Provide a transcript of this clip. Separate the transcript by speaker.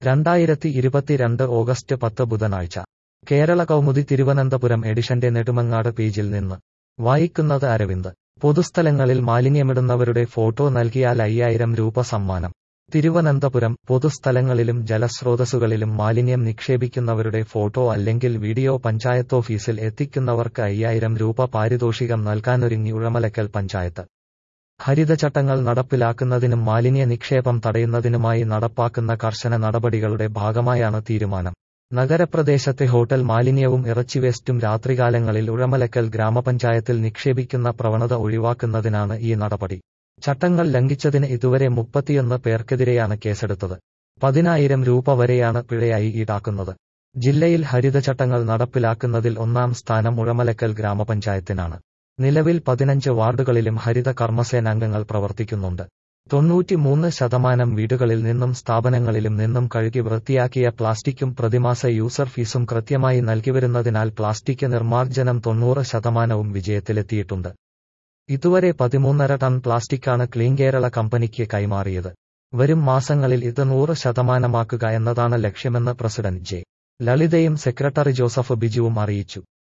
Speaker 1: 2022 August 10 ബുധനാഴ്ച കേരള കൗമുദി തിരുവനന്തപുരം എഡിഷന്റെ നെടുമങ്ങാട് പേജിൽ നിന്ന് വായിക്കുന്നത് അരവിന്ദ്. പൊതുസ്ഥലങ്ങളിൽ മാലിന്യമിടുന്നവരുടെ ഫോട്ടോ നൽകിയാൽ 5000 രൂപ സമ്മാനം. തിരുവനന്തപുരം പൊതുസ്ഥലങ്ങളിലും ജലസ്രോതസ്സുകളിലും മാലിന്യം നിക്ഷേപിക്കുന്നവരുടെ ഫോട്ടോ അല്ലെങ്കിൽ വീഡിയോ പഞ്ചായത്തോഫീസിൽ എത്തിക്കുന്നവർക്ക് 5000 രൂപ പാരിതോഷികം നൽകാനൊരുങ്ങി ഉഴമലക്കൽ പഞ്ചായത്ത്. ഹരിതചട്ടങ്ങൾ നടപ്പിലാക്കുന്നതിനും മാലിന്യ നിക്ഷേപം തടയുന്നതിനുമായി നടപ്പാക്കുന്ന കർശന നടപടികളുടെ ഭാഗമായാണ് തീരുമാനം. നഗരപ്രദേശത്തെ ഹോട്ടൽ മാലിന്യവും ഇറച്ചിവേസ്റ്റും രാത്രികാലങ്ങളിൽ ഉഴമലക്കൽ ഗ്രാമപഞ്ചായത്തിൽ നിക്ഷേപിക്കുന്ന പ്രവണത ഒഴിവാക്കുന്നതിനാണ് ഈ നടപടി. ചട്ടങ്ങൾ ലംഘിച്ചതിന് ഇതുവരെ 31 പേർക്കെതിരെയാണ് കേസെടുത്തത്. 10000 രൂപ വരെയാണ് പിഴയായി ഈടാക്കുന്നത്. ജില്ലയിൽ ഹരിതചട്ടങ്ങൾ നടപ്പിലാക്കുന്നതിൽ 1ാം സ്ഥാനം ഉഴമലക്കൽ ഗ്രാമപഞ്ചായത്തിനാണ്. നിലവിൽ 15 വാർഡുകളിലും ഹരിത കർമ്മസേനാംഗങ്ങൾ പ്രവർത്തിക്കുന്നുണ്ട്. 93% വീടുകളിൽ നിന്നും സ്ഥാപനങ്ങളിലും നിന്നും കഴുകി വൃത്തിയാക്കിയ പ്ലാസ്റ്റിക്കും പ്രതിമാസ യൂസർ ഫീസും കൃത്യമായി നൽകിവരുന്നതിനാൽ പ്ലാസ്റ്റിക് നിർമ്മാർജ്ജനം 90% വിജയത്തിലെത്തിയിട്ടുണ്ട്. ഇതുവരെ 13.5 ടൺ പ്ലാസ്റ്റിക്കാണ് ക്ലീൻ കേരള കമ്പനിക്ക് കൈമാറിയത്. വരും മാസങ്ങളിൽ ഇത് 100% എന്നതാണ് ലക്ഷ്യമെന്ന് പ്രസിഡന്റ് ജെ. ലളിതയും സെക്രട്ടറി ജോസഫ് ബിജുവും അറിയിച്ചു.